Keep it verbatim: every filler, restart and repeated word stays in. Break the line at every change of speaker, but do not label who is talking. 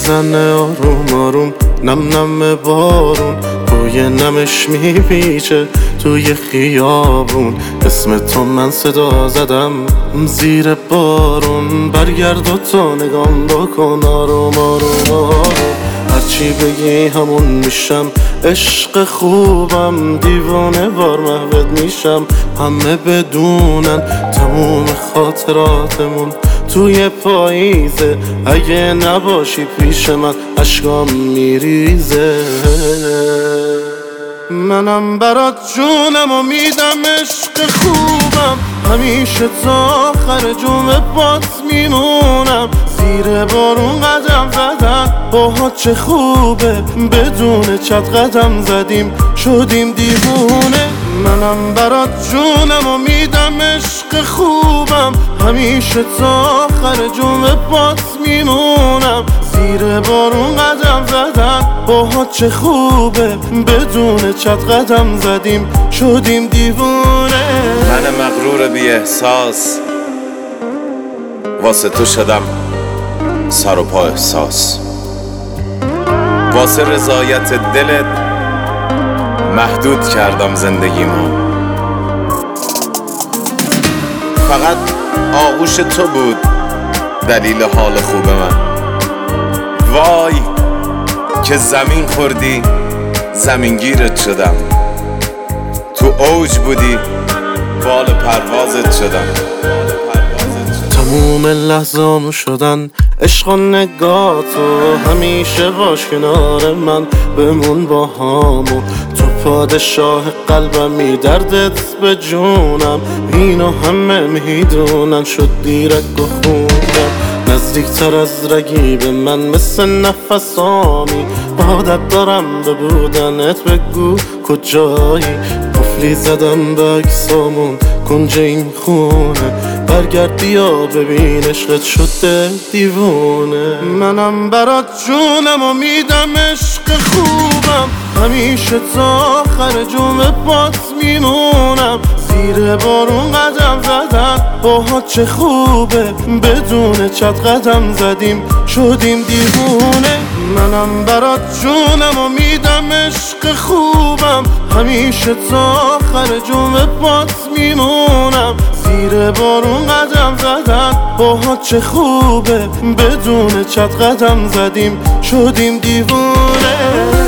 میزنه آروم آروم، نم نم بارون بوی نمش میپیچه توی خیابون. اسم تو من صدا زدم زیر بارون، برگرد و تو نگام بکن آروم آروم آروم. هرچی بگی همون میشم، عشق خوبم دیوانه وار محوت میشم. همه بدونن تموم خاطراتمون توی پاییزه، اگه نباشی پیش من اشکام میریزه. منم برات جونم و میدم عشق خوبم، همیشه تا آخر جمعه بات میمونم. زیر بارون قدم زدن باهات چه خوبه، بدون چت قدم زدیم شدیم دیوونه. منم برات جونم و میدم عشق خوبم، همیشه تا آخر جمعه بات میمونم. زیر بارون قدم زدن باهات چه خوبه، بدون چت قدم زدیم شدیم دیوونه.
من مغرور بی احساس واسه تو شدم سر و پا احساس، واسه رضایت دلت محدود کردم زندگیمو. فقط آغوش تو بود دلیل حال خوب من. وای که زمین خوردی زمینگیرت شدم، تو اوج بودی بال پروازت شدم.
تموم لحظامو شدن عشق و نگاتو، همیشه باش کنار من بمون با همو. تو پادشاه قلبمی دردت به جونم، اینو همه میدونن شد دیرک و خوندم. نزدیکتر از رگی من مثل نفسامی، عادت دارم به بودنت بگو کجایی. قفلی زدم به اکسامون کنج این خونه، برگرد بیا ببین عشقت شده دیوونه. منم برات جونم و میدم عشق خوبم، همیشه تا آخر جمعه بات میمونم. زیر بارون قدم زدن باهات چه خوبه، بدون چت قدم زدیم شدیم دیوونه. منم برات جونم و میدم عشق خوبم، همیشه تا آخر جمعه بات میمونم. زیر بارون قدم زدن باهات چه خوبه، بدون چت قدم زدیم شدیم دیوونه.